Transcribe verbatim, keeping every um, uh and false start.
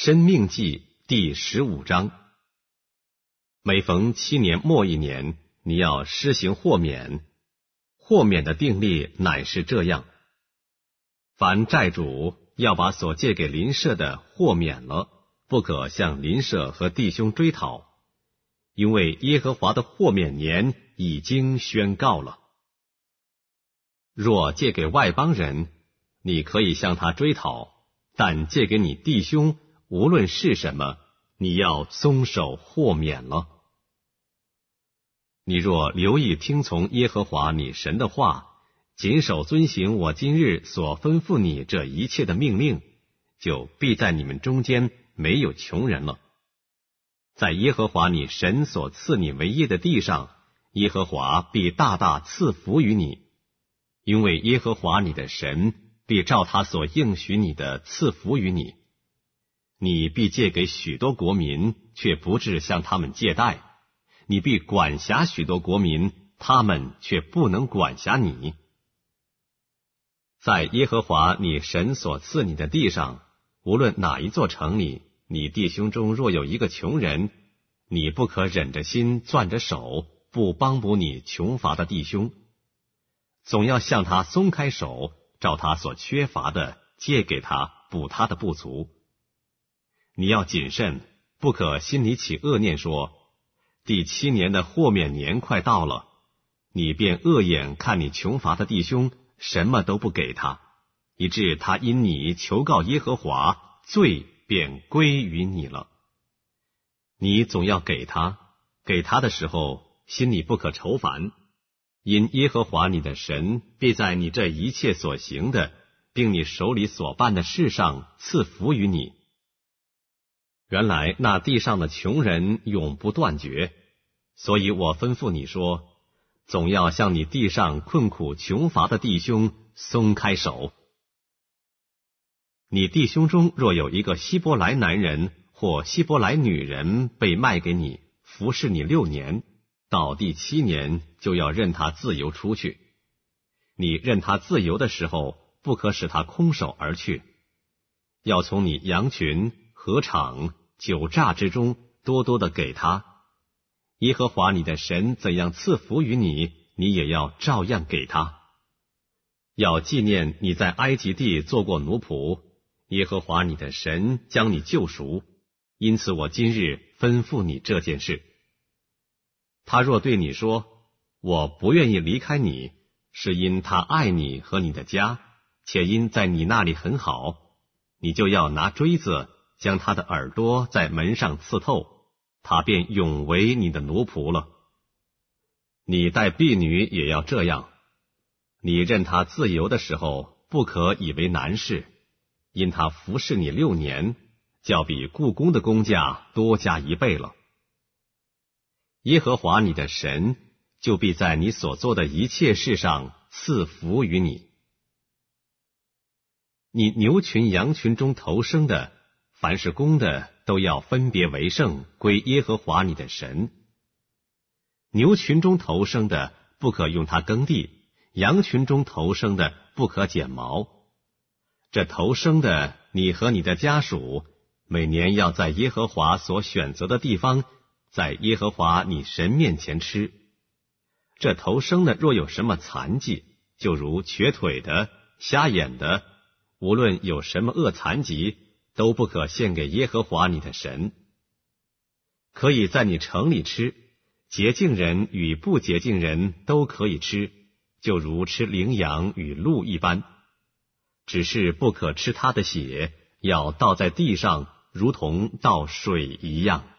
申命记第十五章。每逢七年末一年，你要施行豁免。豁免的定例乃是这样：凡债主要把所借给邻舍的豁免了，不可向邻舍和弟兄追讨，因为耶和华的豁免年已经宣告了。若借给外邦人，你可以向他追讨，但借给你弟兄，无论是什么，你要松手豁免了。你若留意听从耶和华你神的话，谨守遵行我今日所吩咐你这一切的命令，就必在你们中间没有穷人了。在耶和华你神所赐你为业的地上，耶和华必大大赐福于你，因为耶和华你的神必照他所应许你的赐福于你。你必借给许多国民，却不致向他们借贷；你必管辖许多国民，他们却不能管辖你。在耶和华你神所赐你的地上，无论哪一座城里，你弟兄中若有一个穷人，你不可忍着心攥着手，不帮补你穷乏的弟兄，总要向他松开手，照他所缺乏的借给他，补他的不足。你要谨慎，不可心里起恶念说，第七年的豁免年快到了，你便恶眼看你穷乏的弟兄，什么都不给他，以致他因你求告耶和华，罪便归于你了。你总要给他，给他的时候，心里不可愁烦，因耶和华你的神必在你这一切所行的，并你手里所办的事上赐福于你。原来那地上的穷人永不断绝，所以我吩咐你说，总要向你地上困苦穷乏的弟兄松开手。你弟兄中若有一个希伯来男人或希伯来女人被卖给你，服侍你六年，到第七年就要任他自由出去。你任他自由的时候，不可使他空手而去，要从你羊群、禾场、酒榨之中多多的给他。耶和华你的神怎样赐福于你，你也要照样给他。要纪念你在埃及地做过奴仆，耶和华你的神将你救赎，因此我今日吩咐你这件事。他若对你说，我不愿意离开你，是因他爱你和你的家，且因在你那里很好，你就要拿锥子将他的耳朵在门上刺透，他便永为你的奴仆了。你待婢女也要这样，你任他自由的时候，不可以为难事，因他服侍你六年，较比雇工的工价多加一倍了。耶和华你的神就必在你所做的一切事上赐福于你。你牛群羊群中头生的，凡是公的，都要分别为圣，归耶和华你的神。牛群中头生的，不可用它耕地；羊群中头生的，不可剪毛。这头生的，你和你的家属，每年要在耶和华所选择的地方，在耶和华你神面前吃。这头生的若有什么残疾，就如瘸腿的、瞎眼的，无论有什么恶残疾，都不可献给耶和华你的神。可以在你城里吃，洁净人与不洁净人都可以吃，就如吃羚羊与鹿一般，只是不可吃它的血，要倒在地上，如同倒水一样。